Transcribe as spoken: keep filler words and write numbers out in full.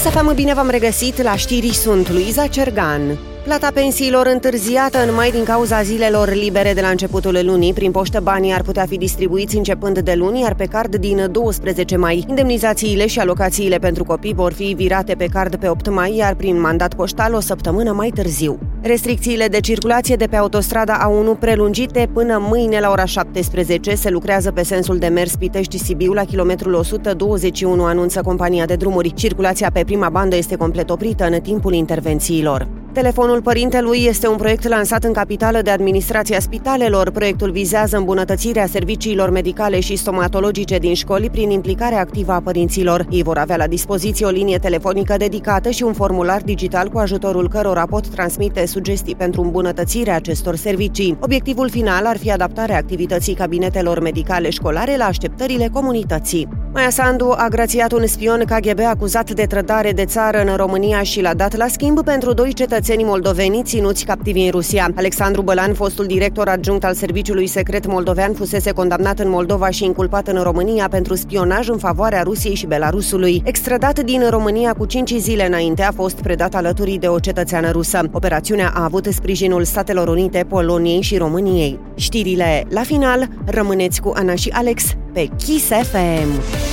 Kiss F M, bine v-am regăsit, la știri sunt Luiza Cergan. Plata pensiilor întârziată în mai din cauza zilelor libere de la începutul lunii. Prin poștă banii ar putea fi distribuiți începând de luni, iar pe card din douăsprezece mai. Indemnizațiile și alocațiile pentru copii vor fi virate pe card pe opt mai, iar prin mandat poștal o săptămână mai târziu. Restricțiile de circulație de pe autostrada A unu prelungite până mâine la ora șaptesprezece. Se lucrează pe sensul de mers Pitești-Sibiu la kilometrul o sută douăzeci și unu, anunță compania de drumuri. Circulația pe prima bandă este complet oprită în timpul intervențiilor. Telefonul părintelui este un proiect lansat în capitală de Administrația Spitalelor. Proiectul vizează îmbunătățirea serviciilor medicale și stomatologice din școli prin implicarea activă a părinților. Ei vor avea la dispoziție o linie telefonică dedicată și un formular digital cu ajutorul cărora pot transmite sugestii pentru îmbunătățirea acestor servicii. Obiectivul final ar fi adaptarea activității cabinetelor medicale școlare la așteptările comunității. Maia Sandu a grațiat un spion K G B acuzat de trădare de țară în România și l-a dat la schimb pentru doi cetățeni moldoveni ținuți captivi în Rusia. Alexandru Bălan, fostul director adjunct al Serviciului Secret Moldovean, fusese condamnat în Moldova și inculpat în România pentru spionaj în favoarea Rusiei și Belarusului. Extradat din România cu cinci zile înainte, a fost predat alături de o cetățeană rusă. Operațiunea a avut sprijinul Statelor Unite, Poloniei și României. Știrile la final, rămâneți cu Ana și Alex pe Kiss F M.